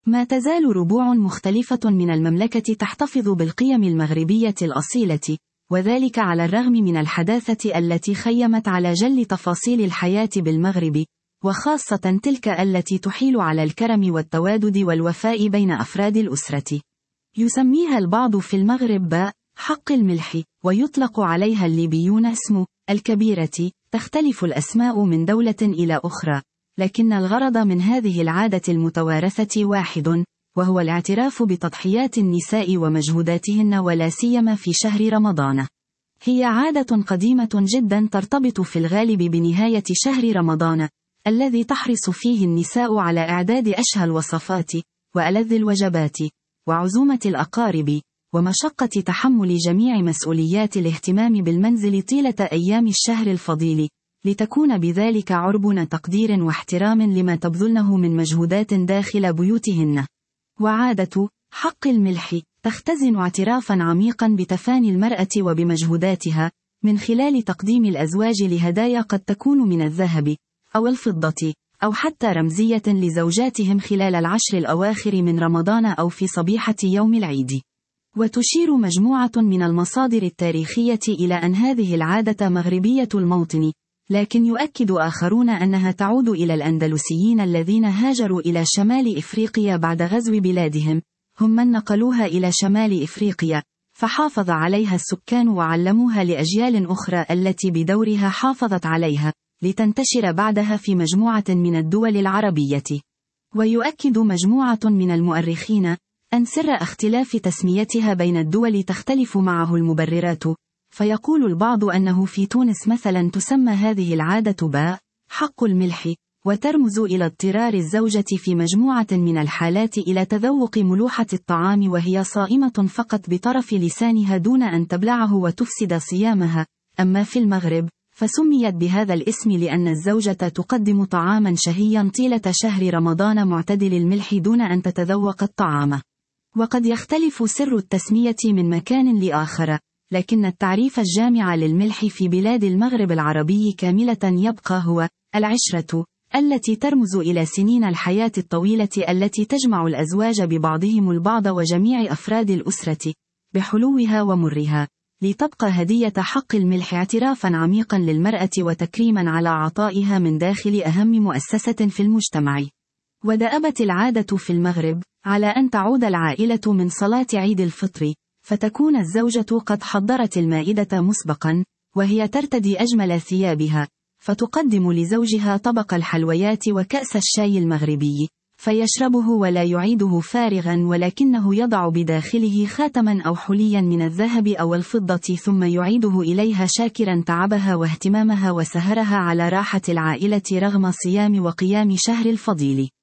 ما تزال ربوع مختلفة من المملكة تحتفظ بالقيم المغربية الأصيلة، وذلك على الرغم من الحداثة التي خيمت على جل تفاصيل الحياة بالمغرب، وخاصة تلك التي تحيل على الكرم والتوادد والوفاء بين أفراد الأسرة. يسميها البعض في المغرب باء حق الملح، ويطلق عليها الليبيون اسم الكبيرة. تختلف الأسماء من دولة إلى أخرى، لكن الغرض من هذه العادة المتوارثة واحد، وهو الاعتراف بتضحيات النساء ومجهوداتهن، ولا سيما في شهر رمضان. هي عادة قديمة جدا ترتبط في الغالب بنهاية شهر رمضان، الذي تحرص فيه النساء على إعداد أشهى الوصفات، وألذ الوجبات، وعزومة الأقارب، ومشقة تحمل جميع مسؤوليات الاهتمام بالمنزل طيلة أيام الشهر الفضيل، لتكون بذلك عربون تقدير واحترام لما تبذلنه من مجهودات داخل بيوتهن. وعادة حق الملح تختزن اعترافا عميقا بتفاني المرأة وبمجهوداتها، من خلال تقديم الأزواج لهدايا قد تكون من الذهب أو الفضة، أو حتى رمزية لزوجاتهم خلال العشر الأواخر من رمضان أو في صبيحة يوم العيد. وتشير مجموعة من المصادر التاريخية إلى أن هذه العادة مغربية الموطن، لكن يؤكد آخرون أنها تعود إلى الأندلسيين الذين هاجروا إلى شمال إفريقيا بعد غزو بلادهم، هم من نقلوها إلى شمال إفريقيا، فحافظ عليها السكان وعلموها لأجيال أخرى التي بدورها حافظت عليها، لتنتشر بعدها في مجموعة من الدول العربية. ويؤكد مجموعة من المؤرخين أن سر اختلاف تسميتها بين الدول تختلف معه المبررات، فيقول البعض أنه في تونس مثلا تسمى هذه العادة باء حق الملح، وترمز إلى اضطرار الزوجة في مجموعة من الحالات إلى تذوق ملوحة الطعام وهي صائمة فقط بطرف لسانها دون أن تبلعه وتفسد صيامها. أما في المغرب فسميت بهذا الاسم لأن الزوجة تقدم طعاما شهيا طيلة شهر رمضان معتدل الملح دون أن تتذوق الطعام. وقد يختلف سر التسمية من مكان لآخر، لكن التعريف الجامع للملح في بلاد المغرب العربي كاملة يبقى هو العشرة، التي ترمز إلى سنين الحياة الطويلة التي تجمع الأزواج ببعضهم البعض وجميع أفراد الأسرة بحلوها ومرها، لتبقى هدية حق الملح اعترافا عميقا للمرأة وتكريما على عطائها من داخل أهم مؤسسة في المجتمع. ودأبت العادة في المغرب على أن تعود العائلة من صلاة عيد الفطر، فتكون الزوجة قد حضرت المائدة مسبقا، وهي ترتدي أجمل ثيابها، فتقدم لزوجها طبق الحلويات وكأس الشاي المغربي، فيشربه ولا يعيده فارغا، ولكنه يضع بداخله خاتما أو حليا من الذهب أو الفضة، ثم يعيده إليها شاكرا تعبها واهتمامها وسهرها على راحة العائلة رغم صيام وقيام شهر الفضيل.